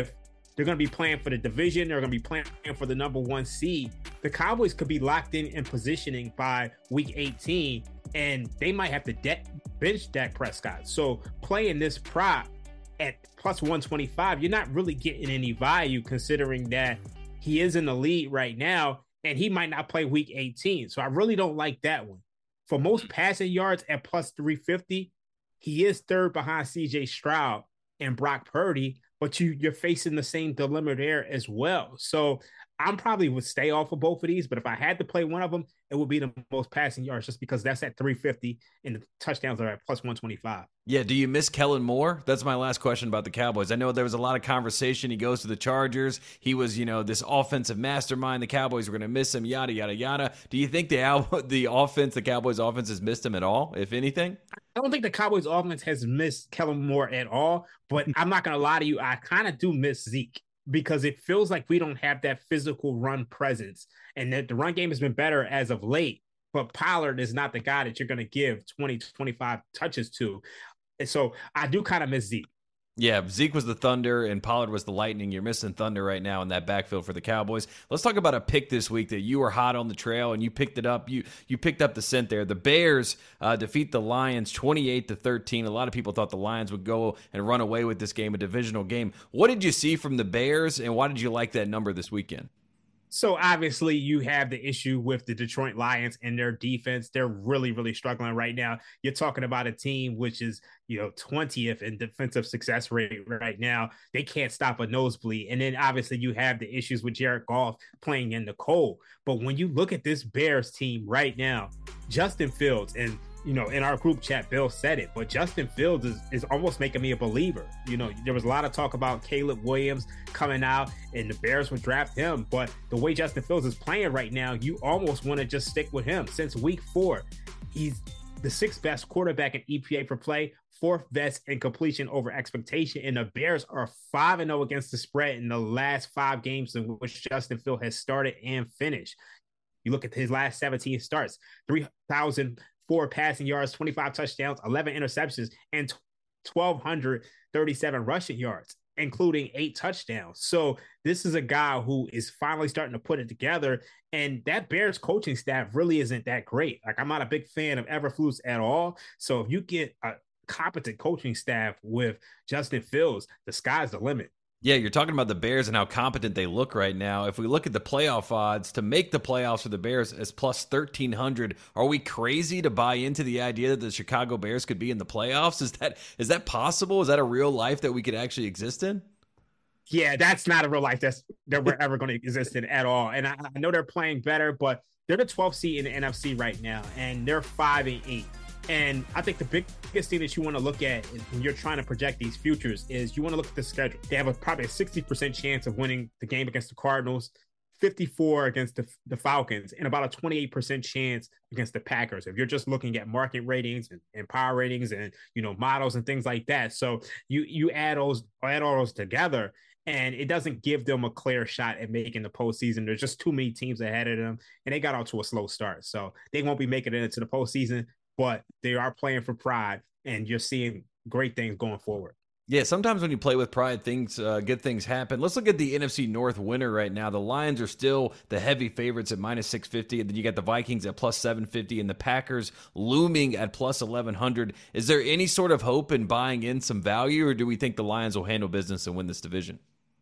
They're going to be playing for the division. They're going to be playing for the number one seed. The Cowboys could be locked in in positioning by week eighteen, and they might have to de- bench Dak Prescott. So playing this prop at plus one twenty-five, you're not really getting any value considering that he is in the lead right now, and he might not play week eighteen. So I really don't like that one. For most passing yards at plus three fifty, he is third behind C J Stroud and Brock Purdy, but you, you're facing the same dilemma there as well. So I'm probably would stay off of both of these, but if I had to play one of them, it would be the most passing yards just because that's at three fifty and the touchdowns are at plus one twenty-five. Yeah, do you miss Kellen Moore? That's my last question about the Cowboys. I know there was a lot of conversation. He goes to the Chargers. He was, you know, this offensive mastermind. The Cowboys were going to miss him, yada, yada, yada. Do you think the, the offense, the Cowboys offense has missed him at all, if anything? I don't think the Cowboys offense has missed Kellen Moore at all, but I'm not going to lie to you. I kind of do miss Zeke because it feels like we don't have that physical run presence, and that the run game has been better as of late, but Pollard is not the guy that you're going to give twenty, twenty-five touches to. And so I do kind of miss Zeke. Yeah, Zeke was the Thunder and Pollard was the Lightning. You're missing Thunder right now in that backfield for the Cowboys. Let's talk about a pick this week that you were hot on the trail and you picked it up. You you picked up the scent there. The Bears uh, defeat the Lions twenty-eight to thirteen. A lot of people thought the Lions would go and run away with this game, a divisional game. What did you see from the Bears, and why did you like that number this weekend? So obviously you have the issue with the Detroit Lions and their defense. They're really, really struggling right now. You're talking about a team which is, you know, twentieth in defensive success rate right now. They can't stop a nosebleed. And then obviously you have the issues with Jared Goff playing in the cold. But when you look at this Bears team right now, Justin Fields, and you know, in our group chat, Bill said it, but Justin Fields is, is almost making me a believer. You know, there was a lot of talk about Caleb Williams coming out and the Bears would draft him, but the way Justin Fields is playing right now, you almost want to just stick with him. Since week four, he's the sixth best quarterback in E P A per play, fourth best in completion over expectation, and the Bears are five and oh against the spread in the last five games in which Justin Fields has started and finished. You look at his last seventeen starts, three thousand four passing yards, twenty-five touchdowns, eleven interceptions, and twelve thirty-seven rushing yards, including eight touchdowns. So this is a guy who is finally starting to put it together, and that Bears coaching staff really isn't that great. Like, I'm not a big fan of Eberflus at all. So if you get a competent coaching staff with Justin Fields, the sky's the limit. Yeah, you're talking about the Bears and how competent they look right now. If we look at the playoff odds to make the playoffs for the Bears as plus thirteen hundred, are we crazy to buy into the idea that the Chicago Bears could be in the playoffs? Is that is that possible? Is that a real life that we could actually exist in? Yeah, that's not a real life that's that we're ever going to exist in at all. And I, I know they're playing better, but they're the twelfth seed in the N F C right now, and they're five and eight. And I think the biggest thing that you want to look at when you're trying to project these futures is you want to look at the schedule. They have a, probably a sixty percent chance of winning the game against the Cardinals, fifty-four against the, the Falcons, and about a twenty-eight percent chance against the Packers. If you're just looking at market ratings and, and power ratings and, you know, models and things like that. So you, you add those, add all those together, and it doesn't give them a clear shot at making the postseason. There's just too many teams ahead of them, and they got off to a slow start. So they won't be making it into the postseason, but they are playing for pride, and you're seeing great things going forward. Yeah, sometimes when you play with pride, things, uh, good things happen. Let's look at the N F C North winner right now. The Lions are still the heavy favorites at minus six fifty, and then you got the Vikings at plus seven fifty, and the Packers looming at plus eleven hundred. Is there any sort of hope in buying in some value, or do we think the Lions will handle business and win this division?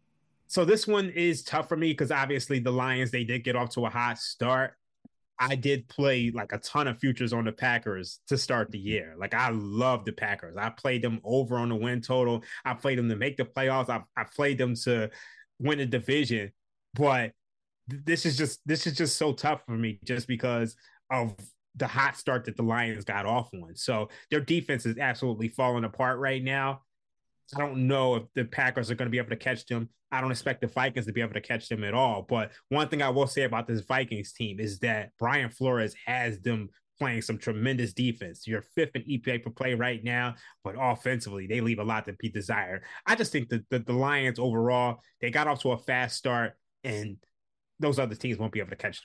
So this one is tough for me because obviously the Lions, they did get off to a hot start. I did play like a ton of futures on the Packers to start the year. Like, I love the Packers. I played them over on the win total. I played them to make the playoffs. I, I played them to win the division. But this is just this is just so tough for me just because of the hot start that the Lions got off on. So their defense is absolutely falling apart right now. I don't know if the Packers are going to be able to catch them. I don't expect the Vikings to be able to catch them at all. But one thing I will say about this Vikings team is that Brian Flores has them playing some tremendous defense. You're fifth in E P A per play right now, but offensively, they leave a lot to be desired. I just think that the, the Lions overall, they got off to a fast start, and those other teams won't be able to catch them.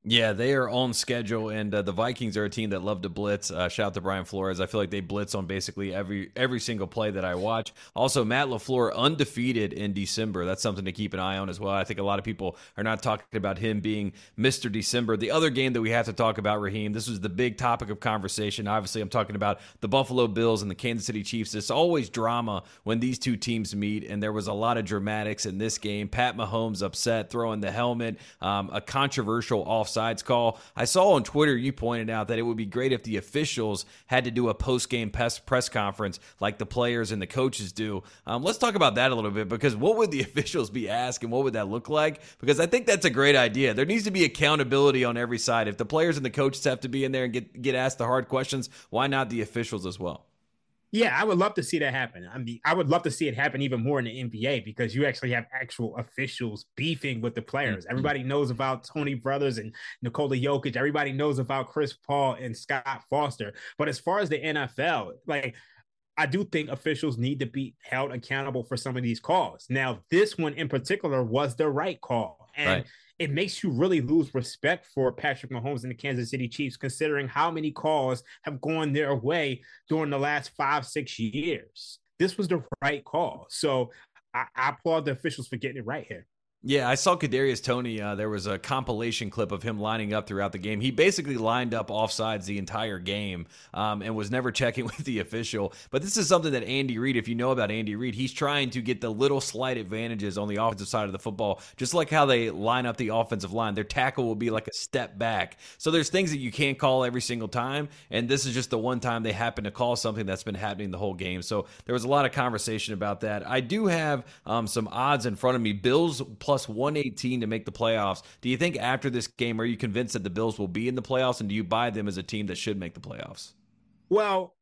Yeah, they are on schedule, and uh, the Vikings are a team that love to blitz. Uh, shout out to Brian Flores. I feel like they blitz on basically every every single play that I watch. Also, Matt LaFleur undefeated in December. That's something to keep an eye on as well. I think a lot of people are not talking about him being Mister December. The other game that we have to talk about, Raheem, this was the big topic of conversation. Obviously, I'm talking about the Buffalo Bills and the Kansas City Chiefs. It's always drama when these two teams meet, and there was a lot of dramatics in this game. Pat Mahomes upset, throwing the helmet, um, a controversial offside sides call. I saw on Twitter you pointed out that it would be great if the officials had to do a post-game press, press conference like the players and the coaches do. Um, let's talk about that a little bit, because what would the officials be asked and what would that look like? Because I think that's a great idea. There needs to be accountability on every side. If the players and the coaches have to be in there and get, get asked the hard questions, why not the officials as well? Yeah, I would love to see that happen. I mean, I would love to see it happen even more in the N B A, because you actually have actual officials beefing with the players. Mm-hmm. Everybody knows about Tony Brothers and Nikola Jokic. Everybody knows about Chris Paul and Scott Foster. But as far as the N F L, like, I do think officials need to be held accountable for some of these calls. Now, this one in particular was the right call. And right. It makes you really lose respect for Patrick Mahomes and the Kansas City Chiefs, considering how many calls have gone their way during the last five, six years. This was the right call. So I, I applaud the officials for getting it right here. Yeah, I saw Kadarius Toney. Uh, there was a compilation clip of him lining up throughout the game. He basically lined up offsides the entire game um, and was never checking with the official. But this is something that Andy Reid, if you know about Andy Reid, he's trying to get the little slight advantages on the offensive side of the football, just like how they line up the offensive line. Their tackle will be like a step back. So there's things that you can't call every single time, and this is just the one time they happen to call something that's been happening the whole game. So there was a lot of conversation about that. I do have um, some odds in front of me. Bills plus plus one eighteen to make the playoffs. Do you think after this game, are you convinced that the Bills will be in the playoffs, and do you buy them as a team that should make the playoffs? Well,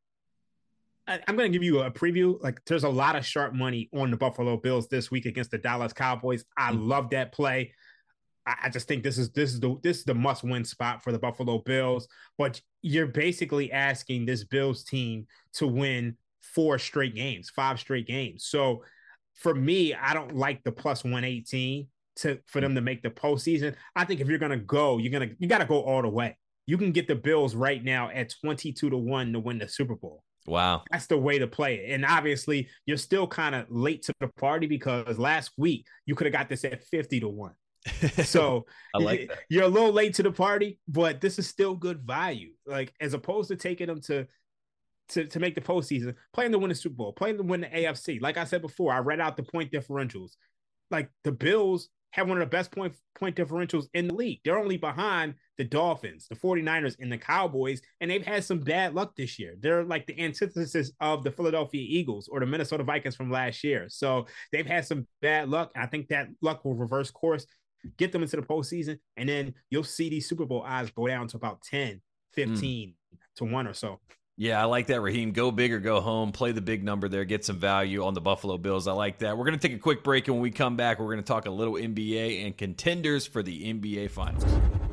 I, I'm going to give you a preview. Like, there's a lot of sharp money on the Buffalo Bills this week against the Dallas Cowboys. I mm-hmm. love that play. I, I just think this is this is the this is the must-win spot for the Buffalo Bills. But you're basically asking this Bills team to win four straight games, five straight games. So for me, I don't like the plus one eighteen to for them to make the postseason. I think if you're gonna go, you're gonna you gotta go all the way. You can get the Bills right now at twenty-two to one to win the Super Bowl. Wow. That's the way to play it. And obviously, you're still kind of late to the party, because last week you could have got this at fifty to one. So I like that. You're a little late to the party, but this is still good value. Like, as opposed to taking them to To, to make the postseason, playing to win the Super Bowl, playing to win the A F C. Like I said before, I read out the point differentials. Like, the Bills have one of the best point point differentials in the league. They're only behind the Dolphins, the 49ers, and the Cowboys, and they've had some bad luck this year. They're like the antithesis of the Philadelphia Eagles or the Minnesota Vikings from last year. So they've had some bad luck. I think that luck will reverse course, get them into the postseason, and then you'll see these Super Bowl odds go down to about ten, fifteen mm. to one or so. Yeah, I like that, Raheem. Go big or go home. Play the big number there. Get some value on the Buffalo Bills. I like that. We're going to take a quick break, and when we come back, we're going to talk a little N B A and contenders for the N B A Finals.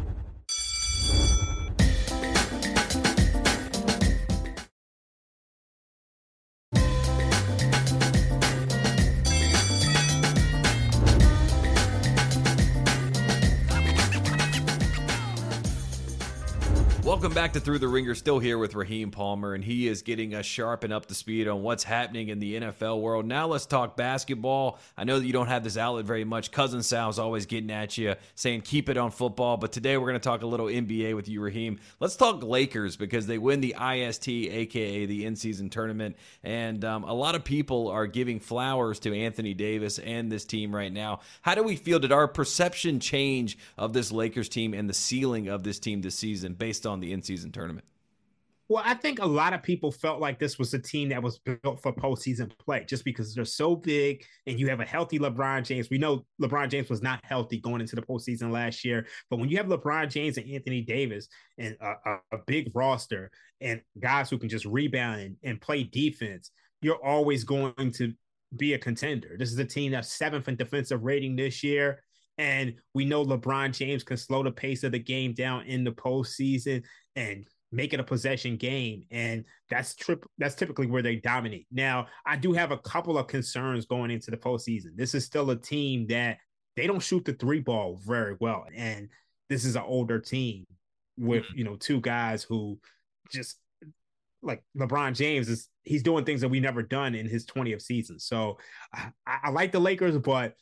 Welcome back to Through the Ringer. Still here with Raheem Palmer, and he is getting us sharp and up to speed on what's happening in the N F L world. Now let's talk basketball. I know that you don't have this outlet very much. Cousin Sal's always getting at you, saying keep it on football. But today we're going to talk a little N B A with you, Raheem. Let's talk Lakers, because they win the I S T, a k a the in-season tournament. And um, a lot of people are giving flowers to Anthony Davis and this team right now. How do we feel? Did our perception change of this Lakers team and the ceiling of this team this season based on the in-season tournament? Well, I think a lot of people felt like this was a team that was built for postseason play, just because they're so big and you have a healthy LeBron James. We know LeBron James was not healthy going into the postseason last year, but when you have LeBron James and Anthony Davis and a, a, a big roster and guys who can just rebound and, and play defense, you're always going to be a contender. This is a team that's seventh in defensive rating this year. And we know LeBron James can slow the pace of the game down in the postseason and make it a possession game. And that's trip. That's typically where they dominate. Now, I do have a couple of concerns going into the postseason. This is still a team that they don't shoot the three ball very well. And this is an older team with, you know, two guys who just like LeBron James is he's doing things that we never done in his twentieth season. So I, I like the Lakers, but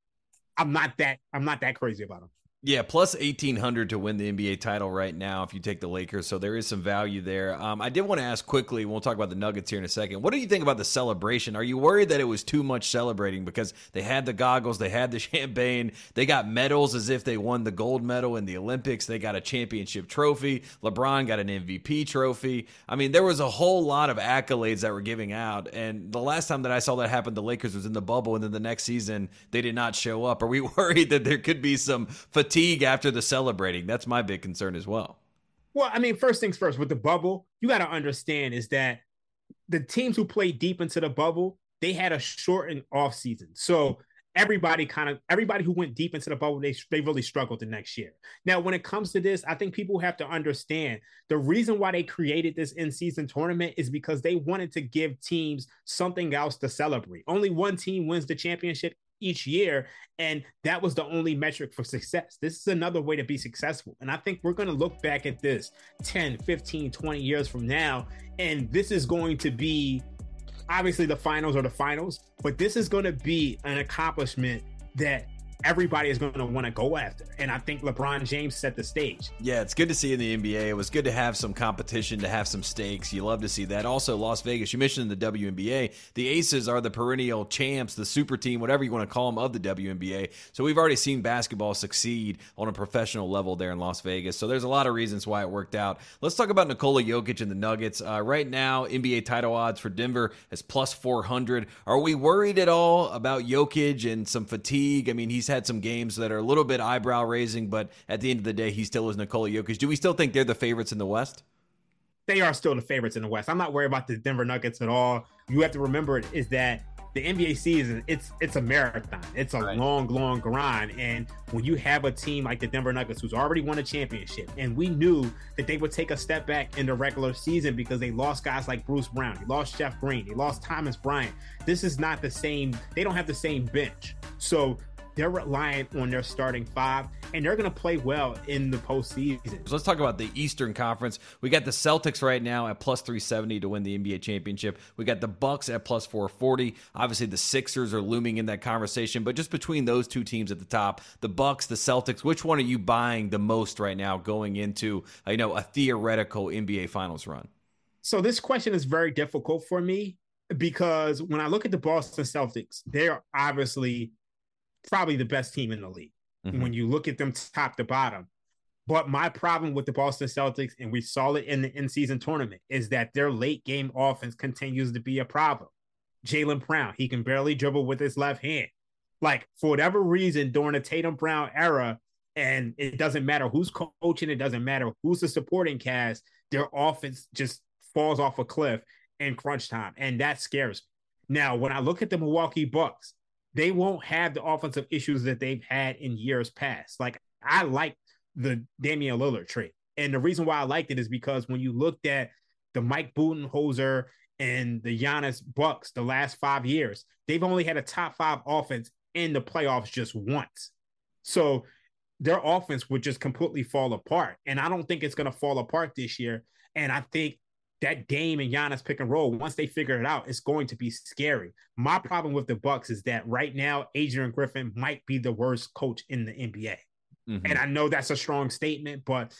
I'm not that I'm not that crazy about them. Yeah, plus eighteen hundred to win the N B A title right now if you take the Lakers, so there is some value there. Um, I did want to ask quickly, we'll talk about the Nuggets here in a second. What do you think about the celebration? Are you worried that it was too much celebrating because they had the goggles, they had the champagne, they got medals as if they won the gold medal in the Olympics, they got a championship trophy, LeBron got an M V P trophy. I mean, there was a whole lot of accolades that were giving out, and the last time that I saw that happen, the Lakers was in the bubble, and then the next season, they did not show up. Are we worried that there could be some fatigue after the celebrating? That's my big concern as well. Well, I mean, first things first, with the bubble, you got to understand is that the teams who played deep into the bubble, they had a shortened off season. So everybody kind of, everybody who went deep into the bubble, they, they really struggled the next year. Now, when it comes to this, I think people have to understand the reason why they created this in-season tournament is because they wanted to give teams something else to celebrate. Only one team wins the championship each year, and that was the only metric for success. This is another way to be successful. And I think we're going to look back at this ten, fifteen, twenty years from now, and this is going to be obviously the finals are the finals, but this is going to be an accomplishment that everybody is going to want to go after. And I think LeBron James set the stage. Yeah, it's good to see in the N B A. It was good to have some competition, to have some stakes. You love to see that. Also, Las Vegas, you mentioned the W N B A. The Aces are the perennial champs, the super team, whatever you want to call them, of the W N B A. So we've already seen basketball succeed on a professional level there in Las Vegas. So there's a lot of reasons why it worked out. Let's talk about Nikola Jokic and the Nuggets. Uh, right now, N B A title odds for Denver is plus four hundred. Are we worried at all about Jokic and some fatigue? I mean, he's had some games that are a little bit eyebrow raising, but at the end of the day, he still is Nikola Jokic. Do we still think they're the favorites in the West? They are still the favorites in the West. I'm not worried about the Denver Nuggets at all. You have to remember is that the N B A season, it's it's a marathon. It's a right. long, long grind. And when you have a team like the Denver Nuggets who's already won a championship, and we knew that they would take a step back in the regular season because they lost guys like Bruce Brown, they lost Jeff Green, they lost Thomas Bryant. This is not the same. They don't have the same bench. So they're reliant on their starting five, and they're going to play well in the postseason. So let's talk about the Eastern Conference. We got the Celtics right now at plus three seventy to win the N B A championship. We got the Bucks at plus four forty. Obviously, the Sixers are looming in that conversation, but just between those two teams at the top, the Bucks, the Celtics, which one are you buying the most right now going into, you know, a theoretical N B A Finals run? So this question is very difficult for me because when I look at the Boston Celtics, they're obviously probably the best team in the league mm-hmm. when you look at them top to bottom. But my problem with the Boston Celtics, and we saw it in the in-season tournament, is that their late game offense continues to be a problem. Jaylen Brown, he can barely dribble with his left hand. Like, for whatever reason, during the Tatum Brown era, and it doesn't matter who's coaching, it doesn't matter who's the supporting cast, their offense just falls off a cliff in crunch time, and that scares me. Now, when I look at the Milwaukee Bucks, they won't have the offensive issues that they've had in years past. Like, I like the Damian Lillard trade. And the reason why I liked it is because when you looked at the Mike Budenholzer and the Giannis Bucks the last five years, they've only had a top five offense in the playoffs just once. So their offense would just completely fall apart. And I don't think it's going to fall apart this year. And I think that Dame and Giannis pick and roll, once they figure it out, it's going to be scary. My problem with the Bucks is that right now, Adrian Griffin might be the worst coach in the N B A. Mm-hmm. And I know that's a strong statement, but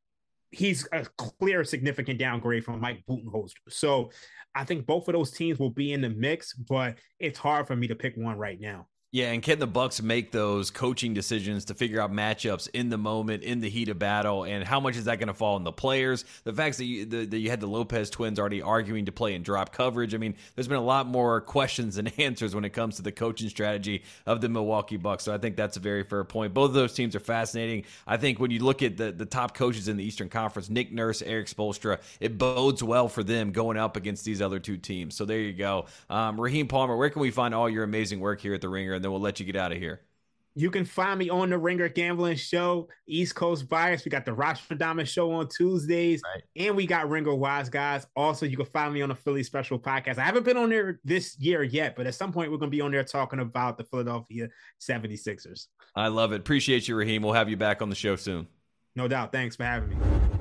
he's a clear, significant downgrade from Mike Budenholzer. So I think both of those teams will be in the mix, but it's hard for me to pick one right now. Yeah, and can the Bucks make those coaching decisions to figure out matchups in the moment, in the heat of battle, and how much is that going to fall on the players? The fact that you, the, that you had the Lopez twins already arguing to play in drop coverage. I mean, there's been a lot more questions than answers when it comes to the coaching strategy of the Milwaukee Bucks. So I think that's a very fair point. Both of those teams are fascinating. I think when you look at the, the top coaches in the Eastern Conference, Nick Nurse, Eric Spoelstra, it bodes well for them going up against these other two teams. So there you go. Um, Raheem Palmer, where can we find all your amazing work here at The Ringer? And then we'll let you get out of here. You can find me on the Ringer Gambling Show, East Coast Bias. We got the Rostradamus Show on Tuesdays, right. And we got Ringer Wise Guys. Also, you can find me on the Philly Special Podcast. I haven't been on there this year yet, but at some point we're going to be on there talking about the Philadelphia seventy-sixers. I love it. Appreciate you, Raheem. We'll have you back on the show soon. No doubt. Thanks for having me.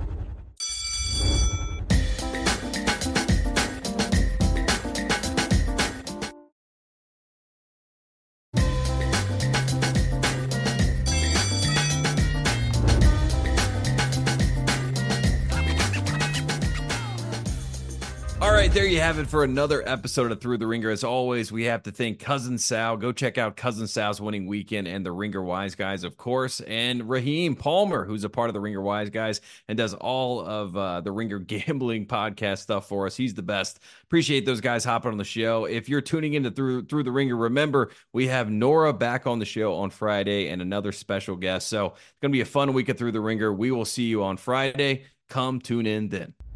All right, there you have it for another episode of Through the Ringer. As always, we have to thank Cousin Sal. Go check out Cousin Sal's Winning Weekend and the Ringer Wise Guys, of course, and Raheem Palmer, who's a part of the Ringer Wise Guys and does all of uh, the Ringer Gambling podcast stuff for us. He's the best. Appreciate those guys hopping on the show. If you're tuning into Through Through the Ringer, remember, we have Nora back on the show on Friday and another special guest. So it's going to be a fun week of Through the Ringer. We will see you on Friday. Come tune in then.